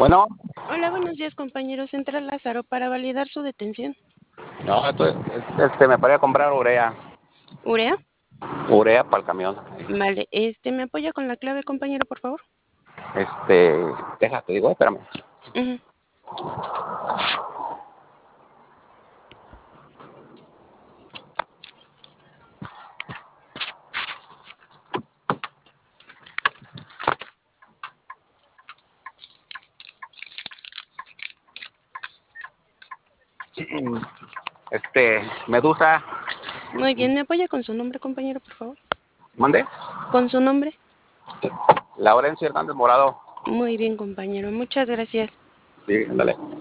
Bueno, Hola, buenos días, compañero. Central Lázaro, para validar su detención. no, me paré a comprar ¿Urea? urea para el camión. Vale, ¿me apoya con la clave, compañero, por favor? Déjate, digo, espérame. Ujú. Medusa, Muy bien, ¿me apoya con su nombre, compañero, por favor? mande. ¿Con su nombre? Laurencio Hernández Morado. Muy bien, compañero. Muchas gracias. Sí, ándale.